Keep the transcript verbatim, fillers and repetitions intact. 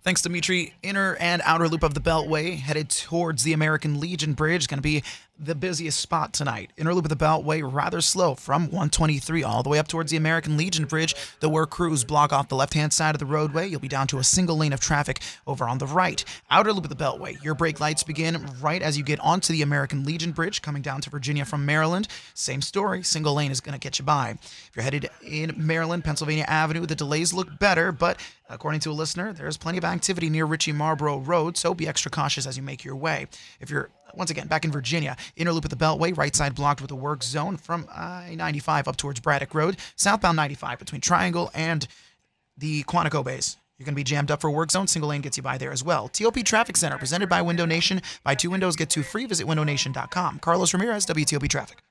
Thanks, Dimitri. Inner and outer loop of the Beltway headed towards the American Legion Bridge. Going to be the busiest spot tonight. Inner loop of the Beltway rather slow from one twenty-three all the way up towards the American Legion Bridge. The work crews block off the left-hand side of the roadway. You'll be down to a single lane of traffic over on the right. Outer loop of the Beltway. Your brake lights begin right as you get onto the American Legion Bridge coming down to Virginia from Maryland. Same story. Single lane is going to get you by. If you're headed in Maryland, Pennsylvania Avenue, the delays look better, but according to a listener, there's plenty of activity near Ritchie Marlboro Road, so be extra cautious as you make your way. If you're, once again, back in Virginia, inner loop of the Beltway, right side blocked with a work zone from I ninety-five up towards Braddock Road, southbound ninety-five between Triangle and the Quantico Base. You're going to be jammed up for work zone. Single lane gets you by there as well. T O P Traffic Center, presented by Window Nation. Buy two windows, get two free. Visit window nation dot com. Carlos Ramirez, W T O P Traffic.